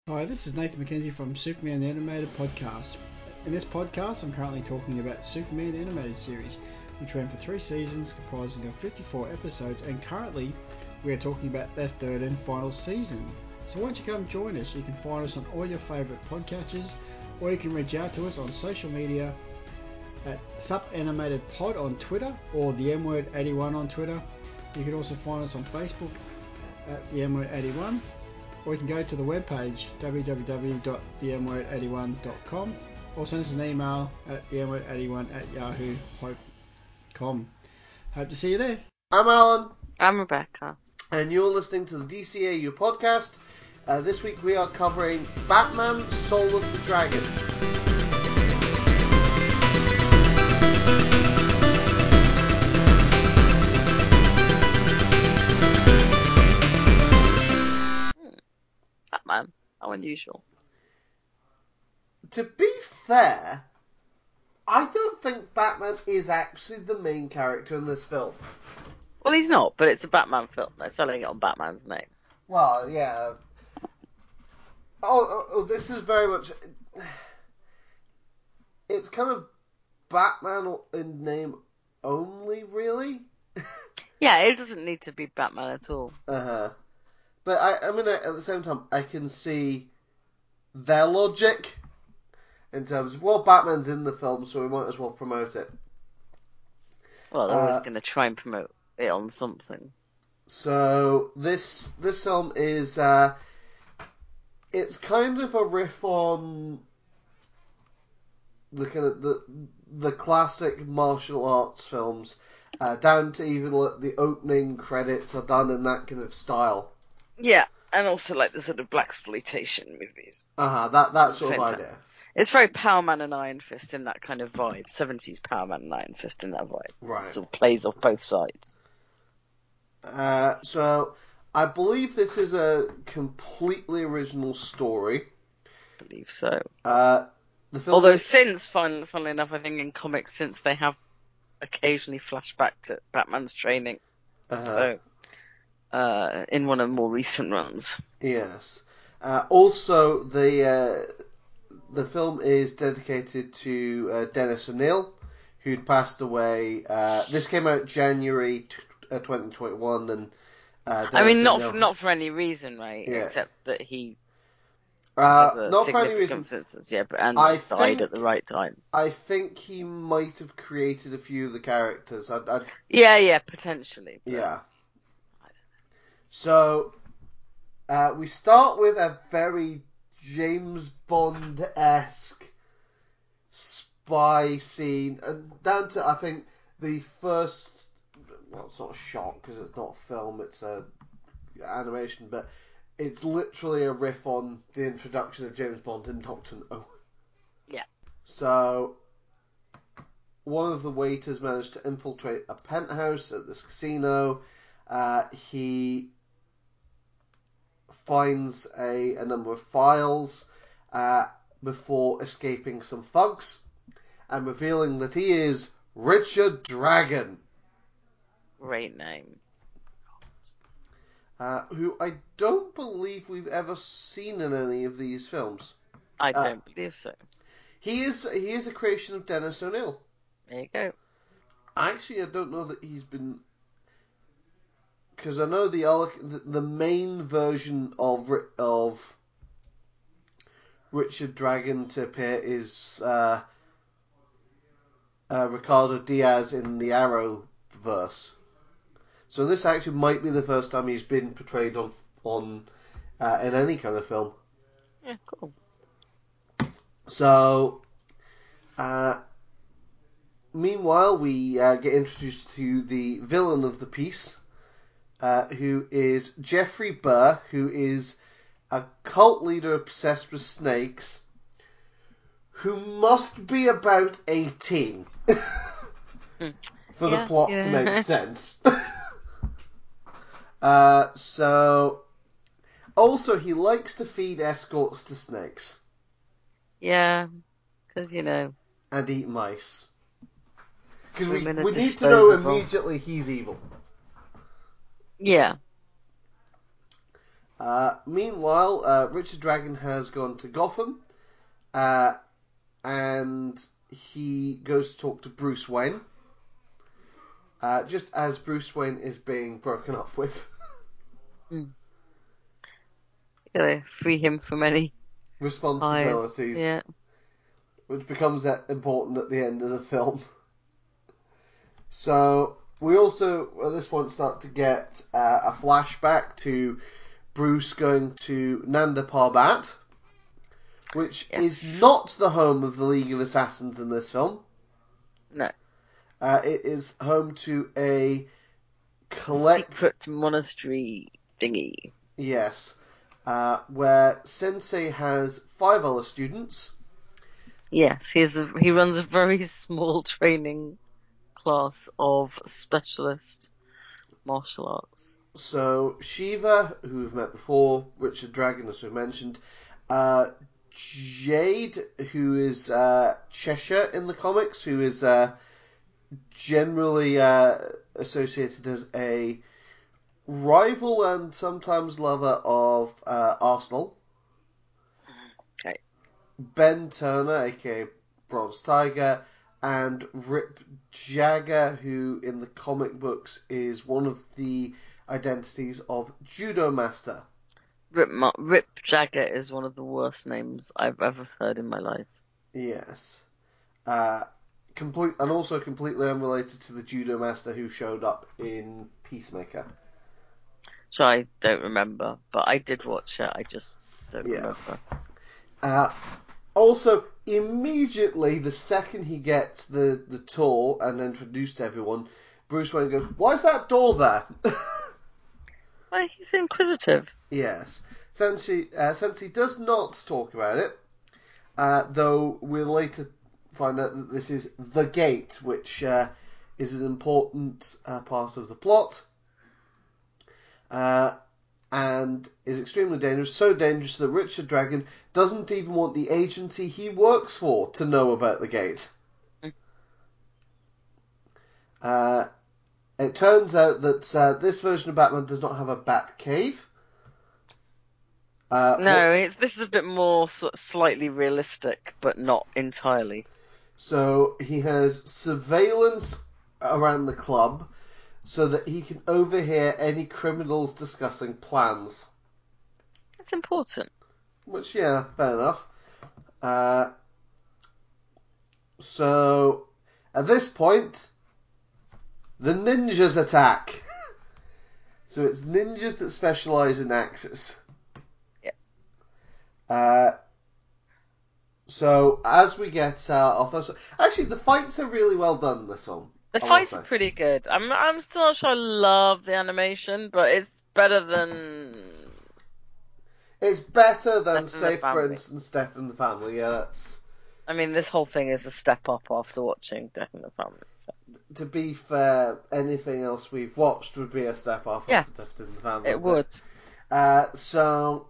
Hi, this is Nathan McKenzie from Superman the Animated Podcast. In this podcast, I'm currently talking about Superman the Animated Series, which ran for 3 seasons, comprising of 54 episodes, and currently we are talking about their third and final season. So why don't you come join us? You can find us on all your favourite podcatchers, or you can reach out to us on social media at SupAnimatedPod on Twitter, or the M-Word81 on Twitter. You can also find us on Facebook at the M-Word81. Or you can go to the webpage www.themword81.com, or send us an email at themword81@yahoo.com. Hope to see you there. I'm Alan. I'm Rebecca. And you're listening to the DCAU podcast. This week we are covering Batman Soul of the Dragon. Batman. How unusual. To be fair, I don't think Batman is actually the main character in this film. Well, he's not, but it's a Batman film. They're selling it on Batman's name. Well, yeah. This is very much... It's kind of Batman in name only, really. Yeah, it doesn't need to be Batman at all. Uh-huh. But I mean, at the same time, I can see their logic in terms of, well, Batman's in the film, so we might as well promote it. Well, they're always going to try and promote it on something. So this film is it's kind of a riff on the kind of the classic martial arts films, down to even the opening credits are done in that kind of style. Yeah, and also like the sort of blaxploitation movies. That sort of idea. It's very Power Man and Iron Fist in that kind of vibe. 70s Power Man and Iron Fist in that vibe. Right. Sort of plays off both sides. So I believe this is a completely original story. I believe so. The film Although since, funnily enough, I think in comics, since they have occasionally flashed back to Batman's training. So, in one of the more recent runs. Yes. Also, the film is dedicated to Dennis O'Neil, who'd passed away. This came out January 2021, and I mean, not for any reason, right? Yeah. Except that he has a not for any significant reason. instance, and just died at the right time. I think he might have created a few of the characters. Yeah, potentially. But... Yeah. So, we start with a very James Bond-esque spy scene, and down to, I think, the first, well, it's not a shot because it's not a film, it's a animation, but it's literally a riff on the introduction of James Bond in Doctor No. Yeah. So, one of the waiters managed to infiltrate a penthouse at this casino. He finds a number of files before escaping some thugs and revealing that he is Richard Dragon. Great name. Who I don't believe we've ever seen in any of these films. I don't believe so. He is a creation of Dennis O'Neil. There you go. Actually, I don't know that he's been... Because I know the main version of Richard Dragon to appear is Ricardo Diaz in the Arrowverse. So this actually might be the first time he's been portrayed on in any kind of film. Yeah, cool. So, meanwhile, we get introduced to the villain of the piece, who is Jeffrey Burr, who is a cult leader obsessed with snakes, who must be about 18 for the plot to make sense. So, also, he likes to feed escorts to snakes. Yeah, because, And eat mice. Because we women are need to know disposable. immediately he's evil. Yeah. Meanwhile, Richard Dragon has gone to Gotham, and he goes to talk to Bruce Wayne, just as Bruce Wayne is being broken up with. Free him from any responsibilities, yeah. Which becomes important at the end of the film. So we also, at this point, start to get a flashback to Bruce going to Nanda Parbat, which is not the home of the League of Assassins in this film. No. It is home to a secret monastery thingy. Yes. Where Sensei has 5 other students. Yes, he runs a very small training class of specialist martial arts. So Shiva, who we've met before, Richard Dragon, as we mentioned, Jade, who is Cheshire in the comics, who is generally associated as a rival and sometimes lover of Arsenal. Okay. Ben Turner, aka Bronze Tiger, and Rip Jagger, who in the comic books is one of the identities of Judo Master. Rip Jagger is one of the worst names I've ever heard in my life. Yes. And also completely unrelated to the Judo Master who showed up in Peacemaker. So I don't remember, but I did watch it. I just don't remember. Also, immediately, the second he gets the tour and introduced to everyone, Bruce Wayne goes, "Why is that door there?" Well, he's inquisitive. Yes. Sensei does not talk about it, though we'll later find out that this is the gate, which is an important part of the plot. And is extremely dangerous, so dangerous that Richard Dragon doesn't even want the agency he works for to know about the gate. It turns out that this version of Batman does not have a Bat Cave. This is a bit more slightly realistic, but not entirely. So he has surveillance around the club, so that he can overhear any criminals discussing plans. It's important. Which, yeah, fair enough. So, at this point, the ninjas attack. So it's ninjas that specialise in axes. Yeah. So, as we get our first... Actually, the fights are really well done in this one. The fights are pretty good. I'm still not sure I love the animation, but it's better than... It's better than, say, for instance, Death in the Family. Yeah, that's... I mean, this whole thing is a step up after watching Death in the Family. So. To be fair, anything else we've watched would be a step up after Death in the Family. It would. So...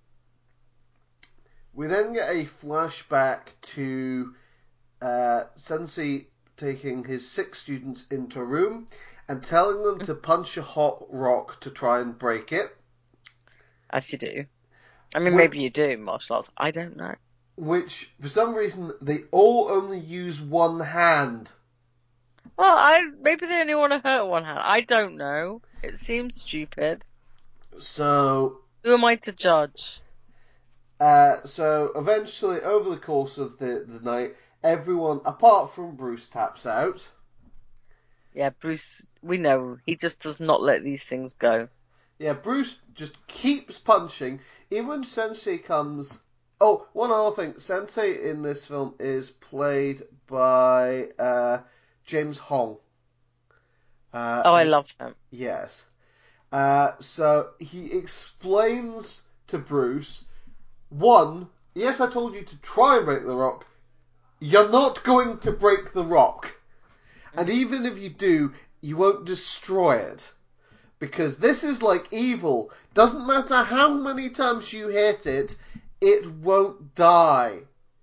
We then get a flashback to Sensei taking his 6 students into a room and telling them to punch a hot rock to try and break it. As you do. I mean, maybe you do, martial arts. I don't know. Which, for some reason, they all only use one hand. Well, maybe they only want to hurt one hand. I don't know. It seems stupid. So... Who am I to judge? So, eventually, over the course of the night, everyone, apart from Bruce, taps out. Yeah, Bruce, we know, he just does not let these things go. Yeah, Bruce just keeps punching. Even when Sensei comes... Oh, one other thing. Sensei in this film is played by James Hong. I love him. Yes. So, he explains to Bruce... One, yes, I told you to try and break the rock. You're not going to break the rock. And even if you do, you won't destroy it. Because this is like evil. Doesn't matter how many times you hit it, it won't die.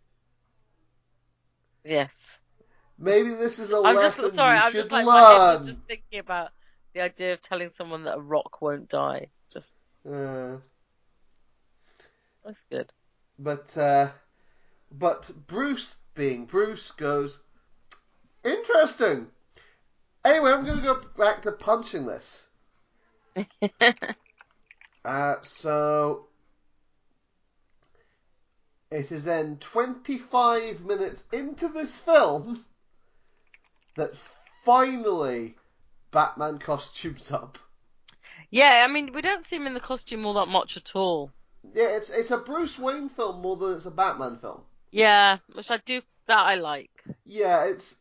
Yes. Maybe this is a lesson you should learn. My head was thinking about the idea of telling someone that a rock won't die. That's good. But Bruce, being Bruce, goes, interesting. Anyway, I'm going to go back to punching this. So it is then 25 minutes into this film that finally Batman costumes up. Yeah, I mean, we don't see him in the costume all that much at all. Yeah, it's a Bruce Wayne film more than it's a Batman film. Yeah, which I like. Yeah, it's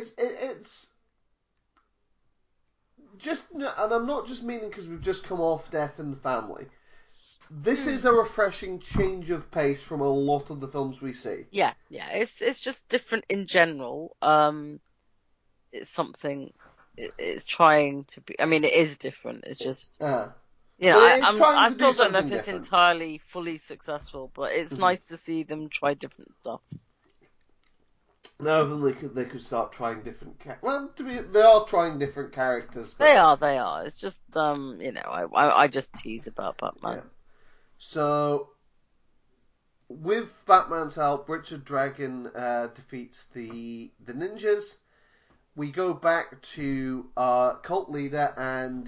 just, and I'm not just meaning because we've just come off Death in the Family. This is a refreshing change of pace from a lot of the films we see. Yeah, it's just different in general. It's something. It's trying to be. I mean, it is different. It's just. I still don't know if it's entirely fully successful, but it's nice to see them try different stuff. Now they could start trying different. They are trying different characters. But... They are. It's just I just tease about Batman. Yeah. So, with Batman's help, Richard Dragon defeats the ninjas. We go back to our cult leader and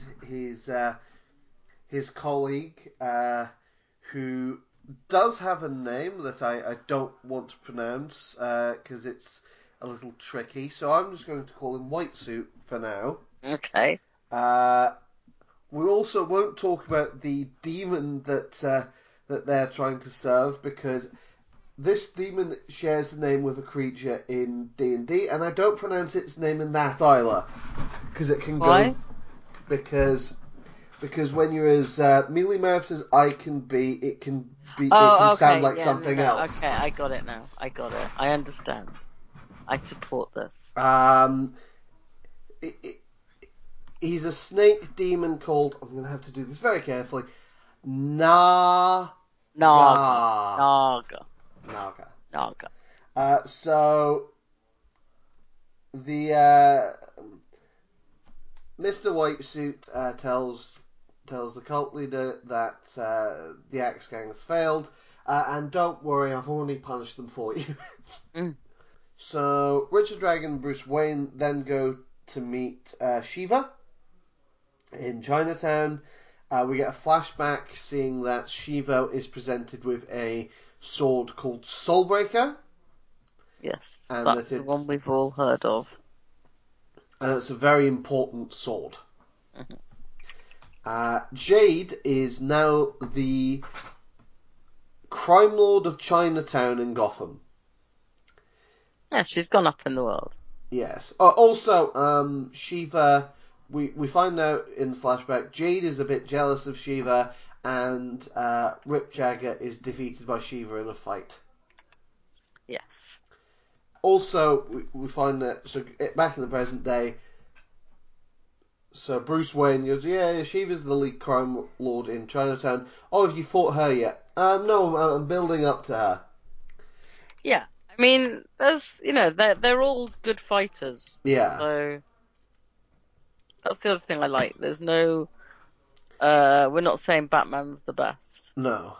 his colleague, who does have a name that I don't want to pronounce because it's a little tricky. So I'm just going to call him White Suit for now. Okay. We also won't talk about the demon that they're trying to serve because this demon shares the name with a creature in D&D, and I don't pronounce its name in that either because it can go because when you're as mealy-mouthed as I can be, it can sound like something else. Okay, I got it now. I understand. I support this. He's a snake demon called, I'm going to have to do this very carefully, Naga. So the Mr. White Suit tells the cult leader that the Axe Gang has failed, and don't worry, I've already punished them for you. So Richard Dragon and Bruce Wayne then go to meet Shiva in Chinatown. We get a flashback seeing that Shiva is presented with a sword called Soulbreaker. Yes, and that's the one we've all heard of. And it's a very important sword. Jade is now the crime lord of Chinatown in Gotham. Yeah, she's gone up in the world. Yes. Also, Shiva, we find out in the flashback, Jade is a bit jealous of Shiva, and Rip Jagger is defeated by Shiva in a fight. Yes. Also, we find that, so back in the present day, so Bruce Wayne goes, yeah, Shiva's the lead crime lord in Chinatown. Oh, have you fought her yet? No, I'm building up to her. Yeah. I mean, they're all good fighters. Yeah. So that's the other thing I like. There's no, we're not saying Batman's the best. No.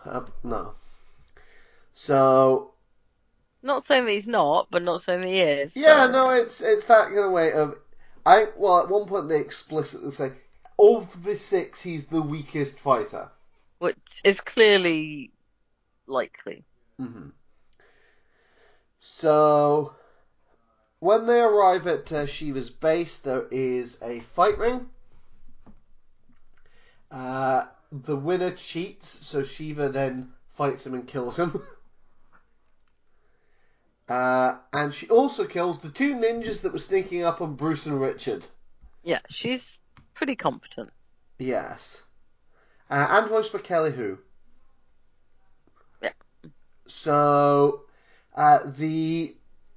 So. Not saying that he's not, but not saying that he is. Yeah, so. No, it's that kind of way of. At one point they explicitly say, of the six, he's the weakest fighter. Which is clearly likely. Mm-hmm. So, when they arrive at Shiva's base, there is a fight ring. The winner cheats, so Shiva then fights him and kills him. And she also kills the two ninjas that were sneaking up on Bruce and Richard. Yeah, she's pretty competent. Yes. And voiced by Kelly Hu. Yeah. So, the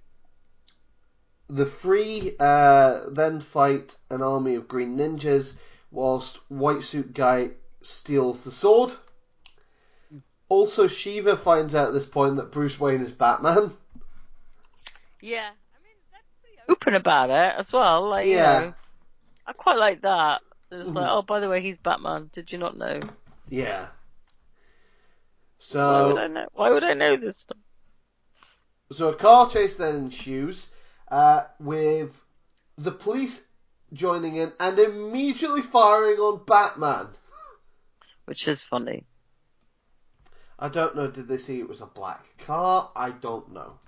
three then fight an army of green ninjas, whilst White Suit Guy steals the sword. Also, Shiva finds out at this point that Bruce Wayne is Batman. Yeah, I mean, they're pretty open about it as well. Like, yeah. I quite like that. It's like, oh, by the way, he's Batman. Did you not know? Yeah. So why would I know? Why would I know this stuff? So a car chase then ensues, with the police joining in and immediately firing on Batman. Which is funny. I don't know, did they see it was a black car? I don't know.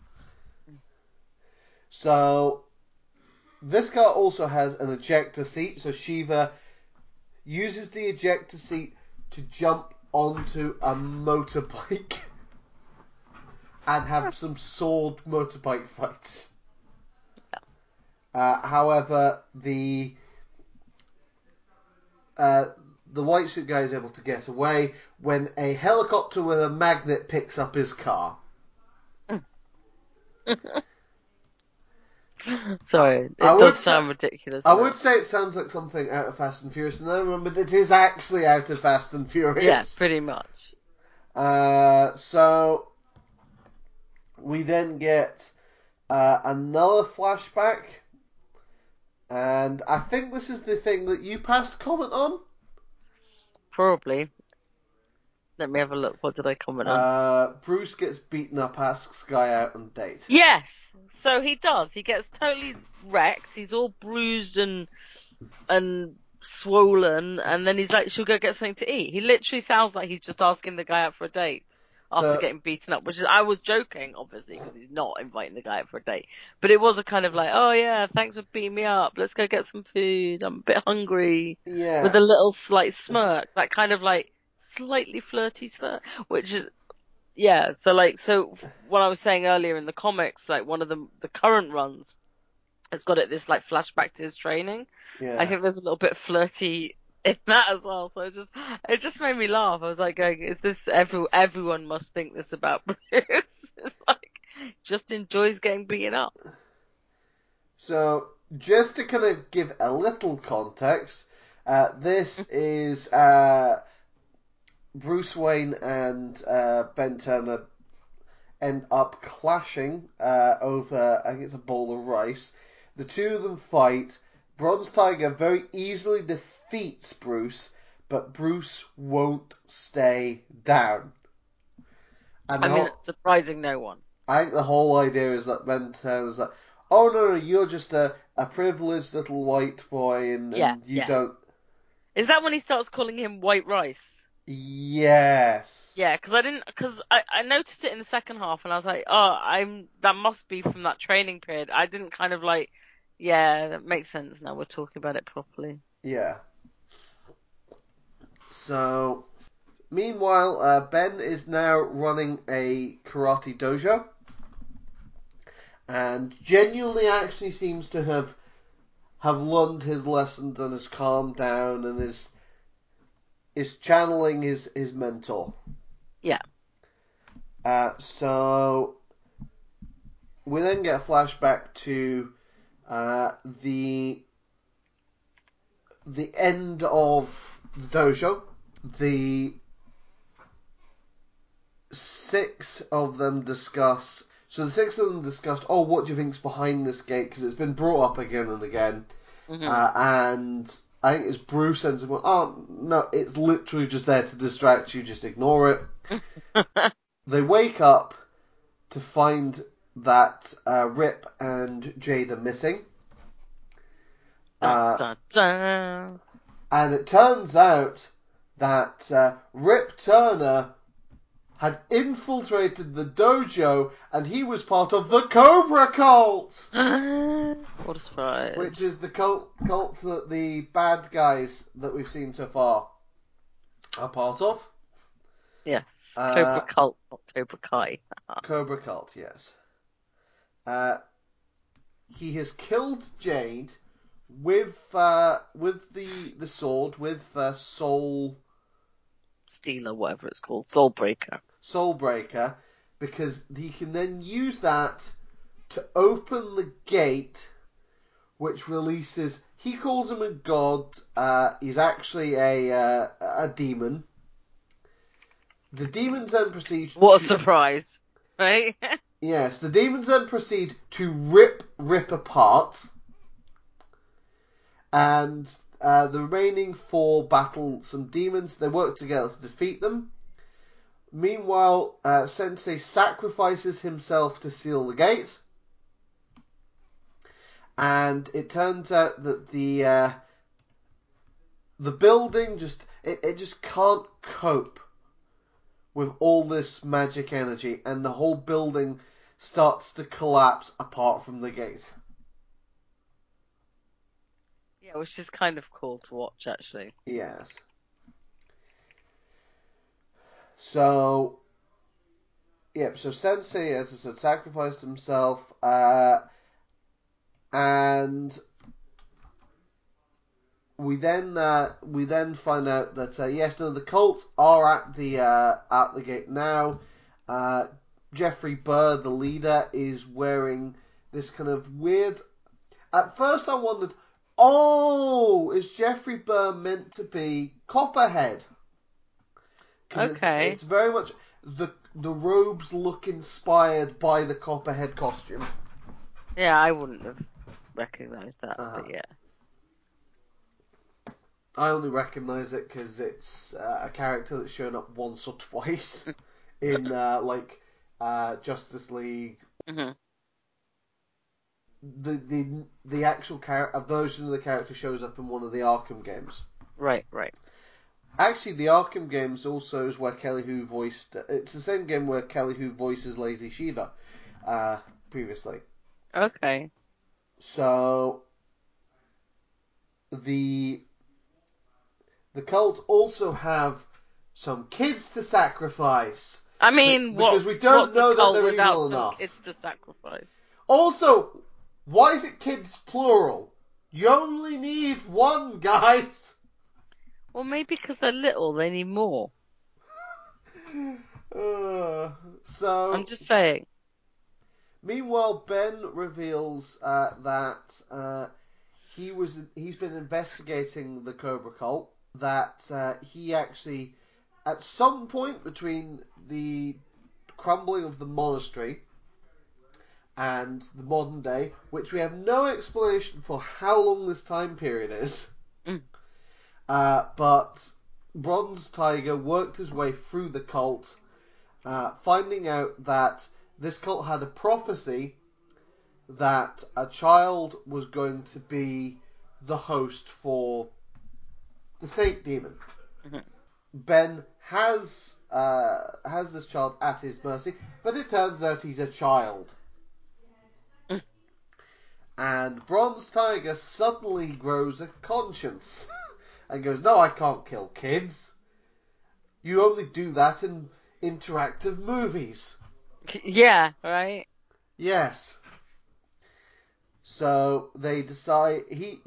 So, this car also has an ejector seat, so Shiva uses the ejector seat to jump onto a motorbike and have some sword motorbike fights. However, the white suit guy is able to get away when a helicopter with a magnet picks up his car. Sorry, it does sound ridiculous. I would say it sounds like something out of Fast and Furious, and then I remembered it is actually out of Fast and Furious. Yeah, pretty much. So we then get another flashback, and I think this is the thing that you passed comment on. Probably. Let me have a look. What did I comment on? Bruce gets beaten up, asks Guy out on a date. Yes! So he does. He gets totally wrecked. He's all bruised and swollen, and then he's like, she'll go get something to eat. He literally sounds like he's just asking the guy out for a date after getting beaten up, which is, I was joking, obviously, because he's not inviting the guy out for a date. But it was a kind of like, oh yeah, thanks for beating me up. Let's go get some food. I'm a bit hungry. Yeah. With a little slight smirk. That kind of like slightly flirty smirk, which is, yeah. So what I was saying earlier in the comics, like one of the current runs, it's got this like flashback to his training. Yeah. I think there's a little bit flirty in that as well. So it just made me laugh. I was like, going, is this everyone must think this about Bruce? It's like, just enjoys getting beaten up. So just to kind of give a little context, this is Bruce Wayne and Ben Turner end up clashing over, I think it's a bowl of rice. The two of them fight. Bronze Tiger very easily defeats Bruce, but Bruce won't stay down. And it's surprising no one. I think the whole idea is that Ben Turner's like, oh no, you're just a privileged little white boy, and you don't... Is that when he starts calling him White Rice? Yes. Yeah, because I noticed it in the second half, and I was like, that must be from that training period. I didn't kind of like, yeah, that makes sense now. We're talking about it properly. Yeah. So, meanwhile, Ben is now running a karate dojo, and genuinely actually seems to have learned his lessons and has calmed down and is channeling his mentor. Yeah. So we then get a flashback to the end of the dojo. The six of them discussed, oh, what do you think's behind this gate? Because it's been brought up again and again. Mm-hmm. And I think it's Bruce ends up going, oh, no, it's literally just there to distract you, just ignore it. They wake up to find that Rip and Jade are missing. Dun, dun, dun. And it turns out that Rip Turner had infiltrated the dojo, and he was part of the Cobra Cult! What a surprise. Which is the cult that the bad guys that we've seen so far are part of. Yes, Cobra Cult, not Cobra Kai. Cobra Cult, yes. He has killed Jade with the sword, with Soul Stealer, whatever it's called, Soul Breaker, because he can then use that to open the gate, which releases. He calls him a god. He's actually a demon. The demons then proceed. What a surprise, right? Yes, the demons then proceed to rip apart, and the remaining four battle some demons. They work together to defeat them. Meanwhile, Sensei sacrifices himself to seal the gate. And it turns out that the building just can't cope with all this magic energy, and the whole building starts to collapse apart from the gate. Yeah, which is kind of cool to watch, actually. Yes. So, so Sensei, as I said, sacrificed himself, and we then find out that the cult are at the gate now. Jeffrey Burr, the leader, is wearing this kind of weird. At first, I wondered, is Jeffrey Burr meant to be Copperhead? Because it's very much the robes look inspired by the Copperhead costume. Yeah, I wouldn't have recognised that, but yeah. I only recognise it because it's a character that's shown up once or twice in Justice League. Mm-hmm. The actual a version of the character shows up in one of the Arkham games. Right. Actually, the Arkham games also is where Kelly Hu voiced. It's the same game where Kelly Hu voices Lady Shiva previously. Okay. So the cult also have some kids to sacrifice. I mean, because we don't know that they're evil enough. Kids to sacrifice. Also, why is it kids plural? You only need one, guys. Well, maybe because they're little, they need more. So I'm just saying. Meanwhile, Ben reveals that he's been investigating the Cobra Cult. That he actually, at some point between the crumbling of the monastery and the modern day, which we have no explanation for how long this time period is, but Bronze Tiger worked his way through the cult, finding out that this cult had a prophecy that a child was going to be the host for the Snake Demon. Mm-hmm. Ben has this child at his mercy, but it turns out he's a child. And Bronze Tiger suddenly grows a conscience and goes, "No, I can't kill kids. You only do that in interactive movies." Yeah, right? Yes. So they decide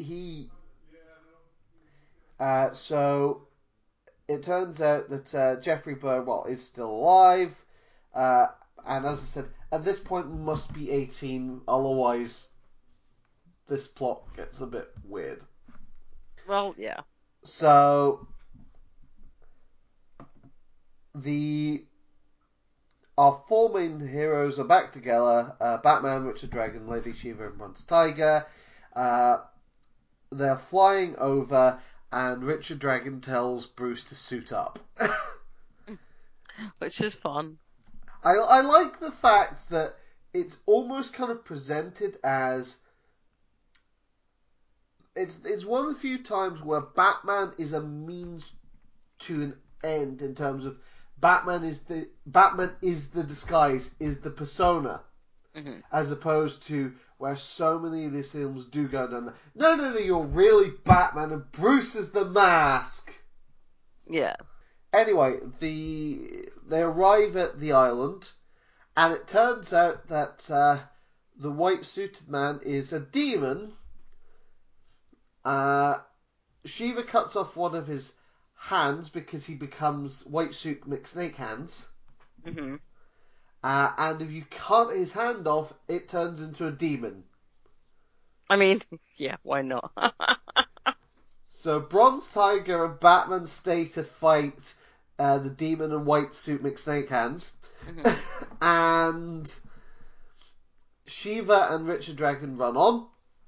so it turns out that Jeffrey Burr, is still alive, and as I said, at this point must be 18, otherwise this plot gets a bit weird. Well, yeah. So our four main heroes are back together: Batman, Richard Dragon, Lady Shiva, and Bronze Tiger. They're flying over, and Richard Dragon tells Bruce to suit up. Which is fun. I like the fact that it's almost kind of presented as it's one of the few times where Batman is a means to an end in terms of Batman is the disguise, is the persona, as opposed to where so many of these films do go down. No, you're really Batman, and Bruce is the mask. Yeah. Anyway, they arrive at the island, and it turns out that the white-suited man is a demon. Shiva cuts off one of his hands because he becomes White Suit McSnake hands. Mm-hmm. And if you cut his hand off, it turns into a demon. I mean, yeah, why not? So Bronze Tiger and Batman stay to fight the demon and White Suit McSnake hands. Mm-hmm. And Shiva and Richard Dragon run on.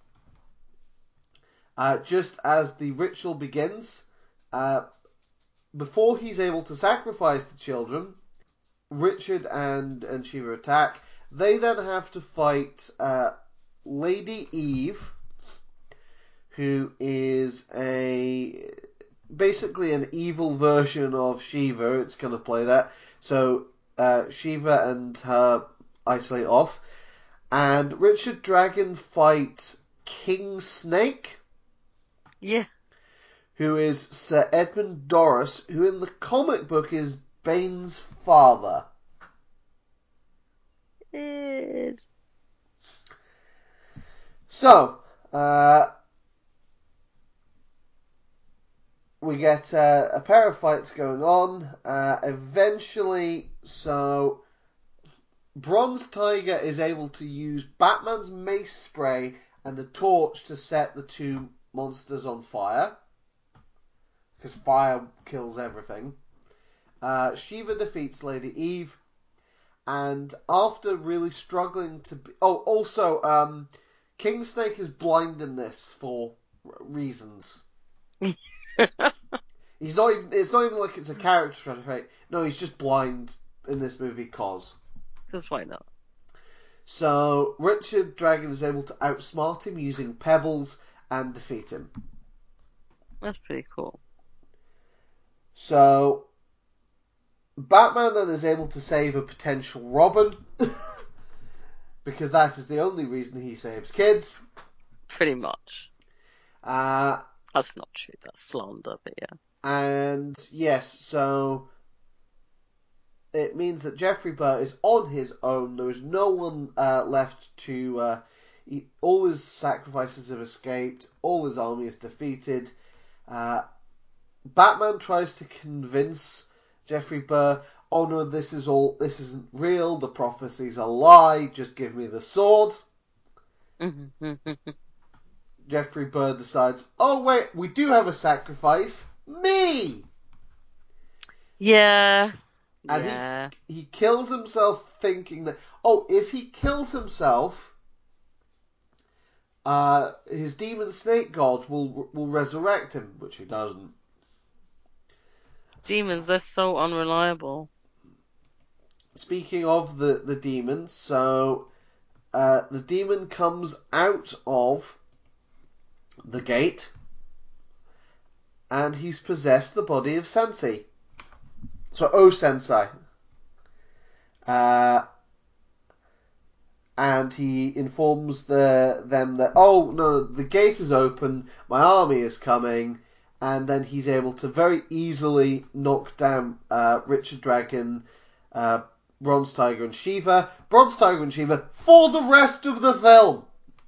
Just as the ritual begins, before he's able to sacrifice the children, Richard and Shiva attack. They then have to fight Lady Eve, who is basically an evil version of Shiva. It's going to play that. So Shiva and her isolate off. And Richard Dragon fights King Snake. Yeah. Who is Sir Edmund Doris, who in the comic book is Bane's father. So, we get a pair of fights going on. Eventually, so Bronze Tiger is able to use Batman's mace spray and the torch to set the two monsters on fire. Because fire kills everything. Shiva defeats Lady Eve. And after really struggling to... also, King Snake is blind in this for reasons. It's not even like it's a character trait. No, he's just blind in this movie cause. Because why not? So, Richard Dragon is able to outsmart him using pebbles and defeat him. That's pretty cool. So, Batman then is able to save a potential Robin. Because that is the only reason he saves kids. Pretty much. That's not true. That's slander, but yeah. And yes, so it means that Jeffrey Burr is on his own. There is no one left to... all his sacrifices have escaped. All his army is defeated. Batman tries to convince Jeffrey Burr, oh no, this isn't real. The prophecy's a lie. Just give me the sword. Jeffrey Burr decides, oh wait, we do have a sacrifice. Me! Yeah. And he kills himself thinking that, if he kills himself, his demon snake god will resurrect him, which he doesn't. Demons, they're so unreliable. Speaking of the demons, so the demon comes out of the gate and he's possessed the body of Sensei. So, Sensei. And he informs them that, oh no, the gate is open, my army is coming, and then he's able to very easily knock down Richard Dragon, Bronze Tiger and Shiva. Bronze Tiger and Shiva for the rest of the film.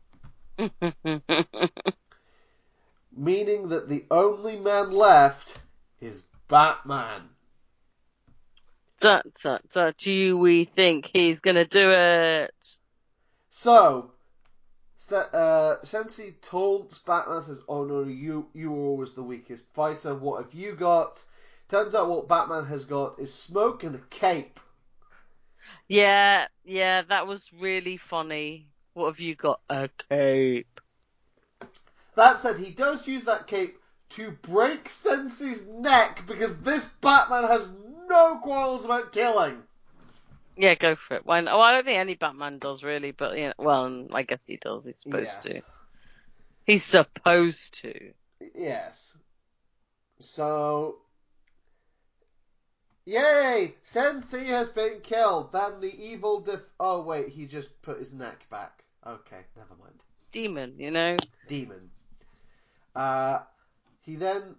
Meaning that the only man left is Batman. Do we think he's gonna do it? So, Sensei taunts Batman, says, oh no, you were always the weakest fighter, what have you got? Turns out what Batman has got is smoke and a cape. Yeah, that was really funny. What have you got? A cape. That said, he does use that cape to break Sensei's neck because this Batman has no quarrels about killing. Yeah, go for it. Why not? Well, I don't think any Batman does really, but well, I guess he does. He's supposed to. He's supposed to. Yes. So, yay! Sensei has been killed. Then the evil oh wait, he just put his neck back. Okay, never mind. Demon, Demon. He then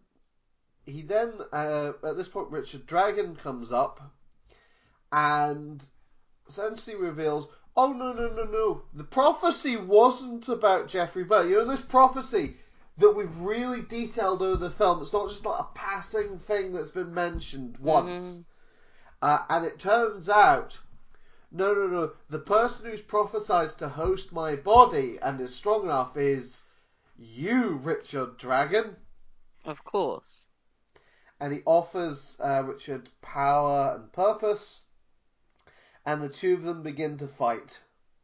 at this point Richard Dragon comes up and Sensei reveals, oh no, the prophecy wasn't about Jeffrey Burr. This prophecy that we've really detailed over the film, it's not just like a passing thing that's been mentioned once. And it turns out, no, the person who's prophesied to host my body and is strong enough is you, Richard Dragon. Of course. And he offers Richard power and purpose, and the two of them begin to fight.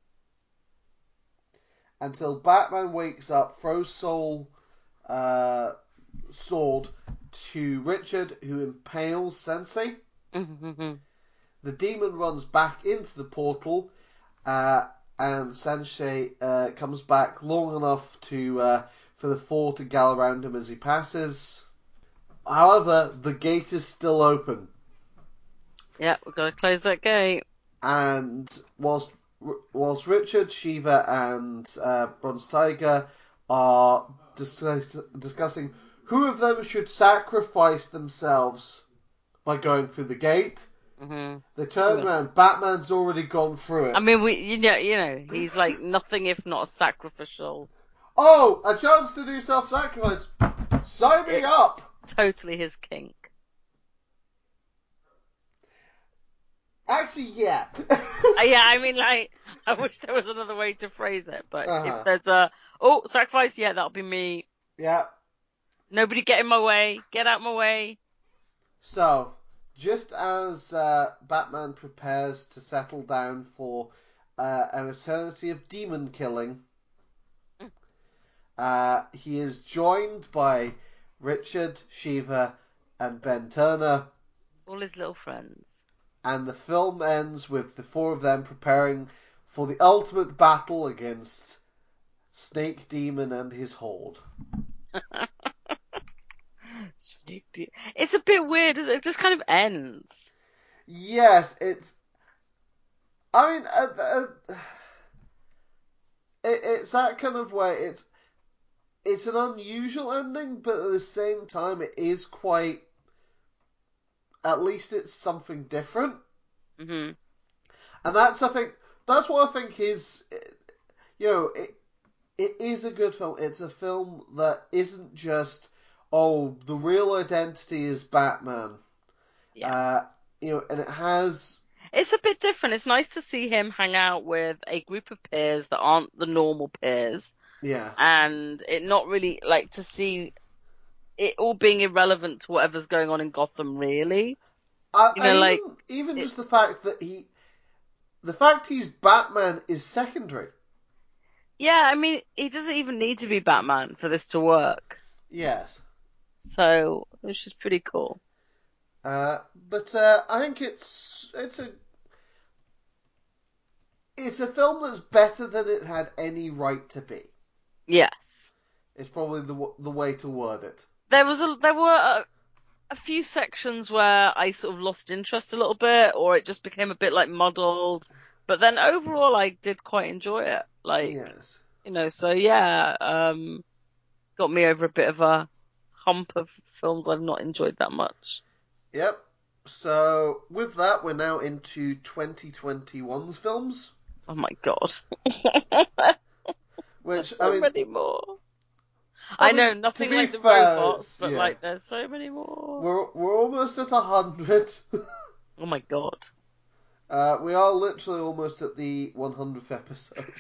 Until Batman wakes up, throws sword to Richard, who impales Sensei. the demon runs back into the portal, and Sensei comes back long enough for the four to gather around him as he passes. However, the gate is still open. Yeah, we've got to close that gate. And whilst Richard, Shiva, and Bronze Tiger are discussing who of them should sacrifice themselves by going through the gate, they turn around. Batman's already gone through it. I mean, you know, he's like nothing if not sacrificial. Oh, a chance to do self-sacrifice. Sign me up. Totally his kink. Actually, yeah. Yeah, I mean, like, I wish there was another way to phrase it, but if there's sacrifice, yeah, that'll be me. Yeah. Nobody get in my way. Get out my way. So, just as Batman prepares to settle down for an eternity of demon killing, he is joined by Richard, Shiva, and Ben Turner. All his little friends. And the film ends with the four of them preparing for the ultimate battle against Snake Demon and his horde. Snake Demon. It's a bit weird. It just kind of ends. Yes, it's... I mean, it's that kind of way. It's an unusual ending, but at the same time, it is quite... At least it's something different. Mm-hmm. And that's what I think is, it is a good film. It's a film that isn't just, the real identity is Batman. Yeah. And it has... It's a bit different. It's nice to see him hang out with a group of peers that aren't the normal peers. Yeah. And it not really, like, to see it all being irrelevant to whatever's going on in Gotham, really. Even just the fact that he's Batman is secondary. Yeah, I mean, he doesn't even need to be Batman for this to work. Yes. So, which is pretty cool. But I think it's a film that's better than it had any right to be. Yes. It's probably the way to word it. There were a few sections where I sort of lost interest a little bit, or it just became a bit like muddled. But then overall, I did quite enjoy it. Like, yes. So yeah, got me over a bit of a hump of films I've not enjoyed that much. Yep. So with that, we're now into 2021's films. Oh my god. Which so many more. I know nothing like the robots, but like there's so many more. We're almost at 100. Oh my god. We are literally almost at the 100th episode.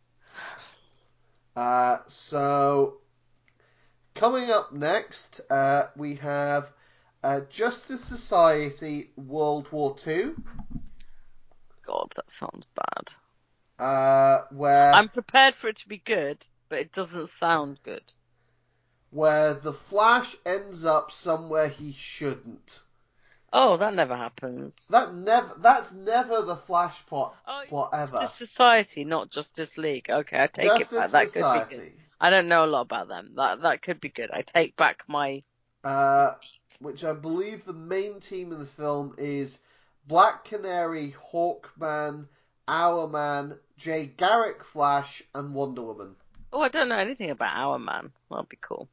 So coming up next, we have Justice Society World War II. God, that sounds bad. Where I'm prepared for it to be good, but it doesn't sound good. Where the Flash ends up somewhere he shouldn't. Oh, that never happens. That's never the Flash plot ever. Justice Society, not Justice League. Okay, I take it back. That could be good. I don't know a lot about them. That could be good. I take back my... which I believe the main team in the film is Black Canary, Hawkman, Hourman, Jay Garrick Flash, and Wonder Woman. Oh, I don't know anything about Hourman. That'd be cool.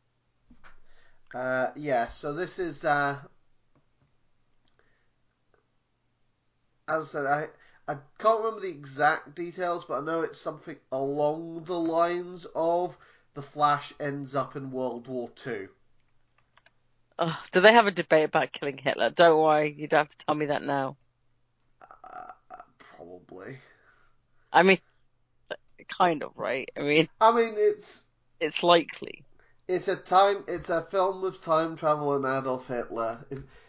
So this is... as I said, I can't remember the exact details, but I know it's something along the lines of the Flash ends up in World War II. Oh, do they have a debate about killing Hitler? Don't worry, you don't have to tell me that now. Probably. I mean, kind of, right? I mean, it's likely. It's a film with time travel and Adolf Hitler.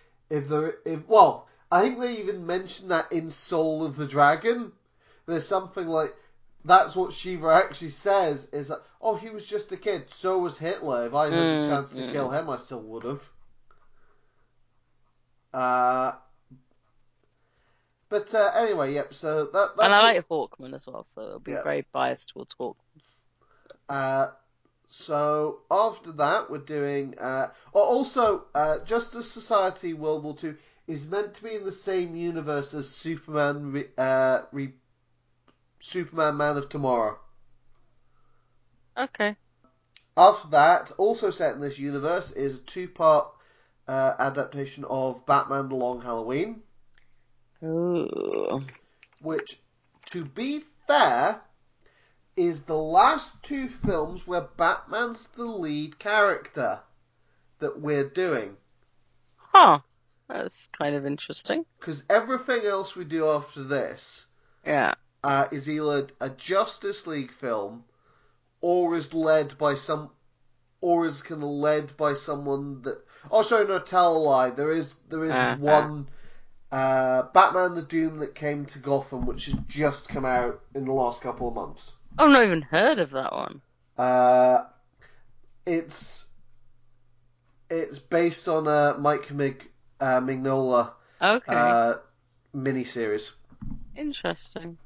I think they even mentioned that in Soul of the Dragon. There's something like, that's what Shiva actually says, is that, he was just a kid, so was Hitler. If I had the chance to kill him, I still would have. But But anyway, yep. So that's and I like Hawkman as well, so it'll be very biased towards Hawkman. So after that, we're doing. Also, Justice Society World War II is meant to be in the same universe as Superman. Superman Man of Tomorrow. Okay. After that, also set in this universe, is a 2-part adaptation of Batman: The Long Halloween. Ooh. Which, to be fair, is the last 2 films where Batman's the lead character that we're doing. Huh. That's kind of interesting. Because everything else we do after this is either a Justice League film or is led by someone that... Oh, sorry, no, tell a lie. There is one... Batman the Doom that came to Gotham, which has just come out in the last couple of months. I've not even heard of that one. It's based on a Mike Mignola miniseries. Interesting.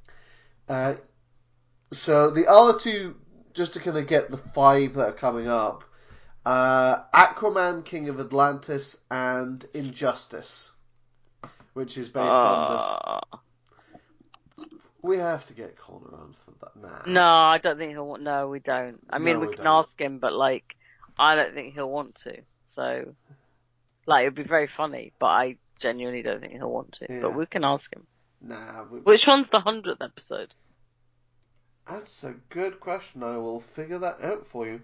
So the other 2, just to kind of get the 5 that are coming up, Aquaman, King of Atlantis, and Injustice, which is based on the... We have to get Colin around for that now. No, I don't think he'll want... No, we don't. I mean, we can ask him, but, like, I don't think he'll want to. So, like, it'd be very funny, but I genuinely don't think he'll want to. Yeah. But we can ask him. Nah. Which one's the 100th episode? That's a good question. I will figure that out for you.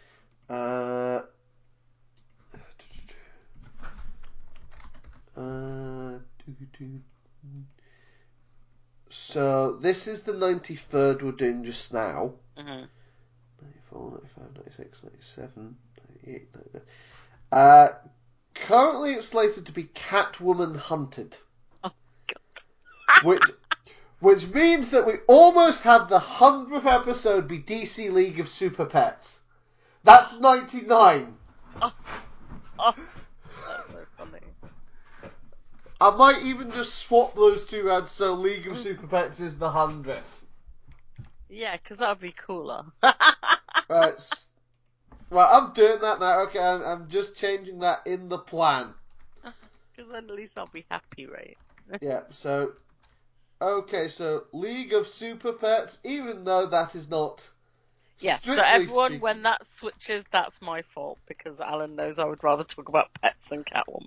So, this is the 93rd we're doing just now. 94, 95, 96, 97, 98, 99. Currently it's slated to be Catwoman Hunted. Oh, God. Which means that we almost have the 100th episode be DC League of Super Pets. That's 99. Oh, that's so funny. I might even just swap those 2 around so League of Super Pets is the 100th. Yeah, because that would be cooler. Right, I'm doing that now. Okay, I'm just changing that in the plan. Because then at least I'll be happy, right? Yeah, so... Okay, so League of Super Pets, even though that is not... Yeah, so everyone, when that switches, that's my fault, because Alan knows I would rather talk about pets than Catwoman.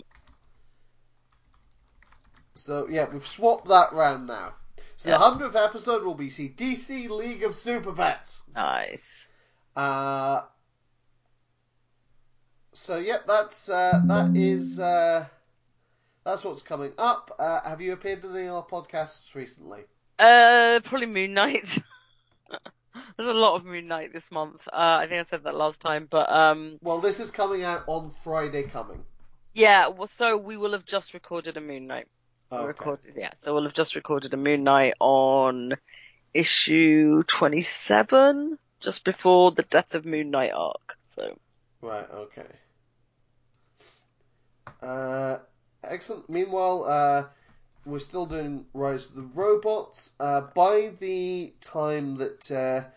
So, yeah, we've swapped that round now. So the 100th episode will be DC League of Super Pets. Nice. So, yep, that's what's coming up. Have you appeared in any other podcasts recently? Probably Moon Knight. There's a lot of Moon Knight this month. I think I said that last time, but well, this is coming out on Friday coming. Yeah, well, so we will have just recorded a Moon Knight. Okay. So we'll have just recorded a Moon Knight on issue 27, just before the Death of Moon Knight arc. So. Right. Okay. Excellent. Meanwhile, we're still doing Rise of the Robots. By the time that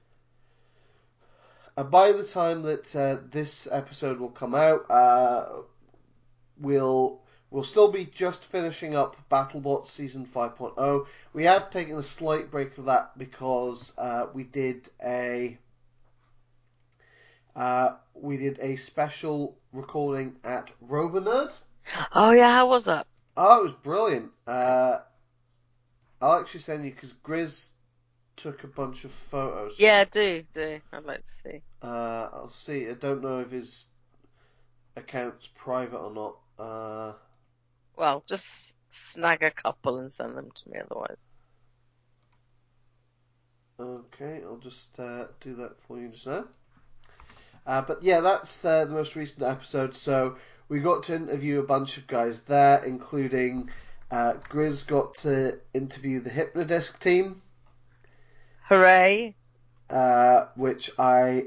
this episode will come out, we'll still be just finishing up BattleBots Season 5.0. We have taken a slight break for that because we did a special recording at Robonerd. Oh yeah, how was that? Oh, it was brilliant. I'll actually send you, because Grizz took a bunch of photos. Yeah, do. I'd like to see. I'll see. I don't know if his account's private or not. Well, just snag a couple and send them to me otherwise. Okay, I'll just do that for you just now. But yeah, that's the most recent episode. So we got to interview a bunch of guys there, including Grizz got to interview the Hypnodisc team. Hooray! Which I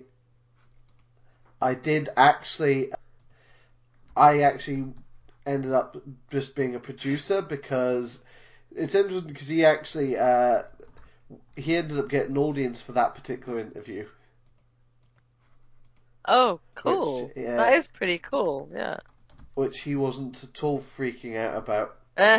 did actually. I actually ended up just being a producer because it's interesting because he actually he ended up getting an audience for that particular interview. Oh, cool! That is pretty cool. Yeah. Which he wasn't at all freaking out about.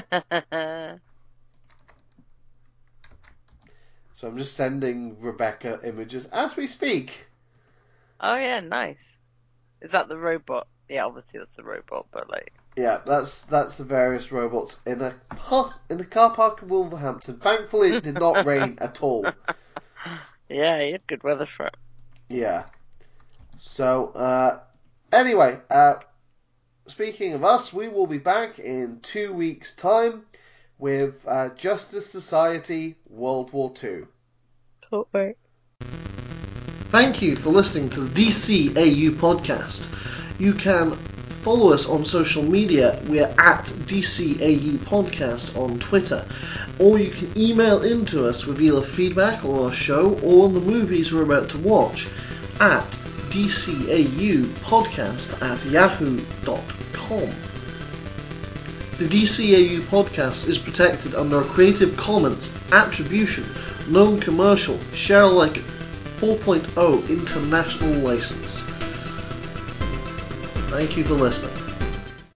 So I'm just sending Rebecca images as we speak. Oh yeah, nice. Is that the robot? Yeah, obviously that's the robot, but like. Yeah, that's the various robots in a car park in Wolverhampton. Thankfully, it did not rain at all. Yeah, you had good weather for it. Yeah. So anyway, speaking of us, we will be back in 2 weeks' time with Justice Society World War II. Can't wait. Thank you for listening to the DCAU podcast. You can follow us on social media. We're at DCAU Podcast on Twitter. Or you can email into us with either feedback on our show or on the movies we're about to watch at dcaupodcast@yahoo.com. The DCAU podcast is protected under a Creative Commons Attribution, Non-Commercial, Share Alike 4.0 International License. Thank you for listening.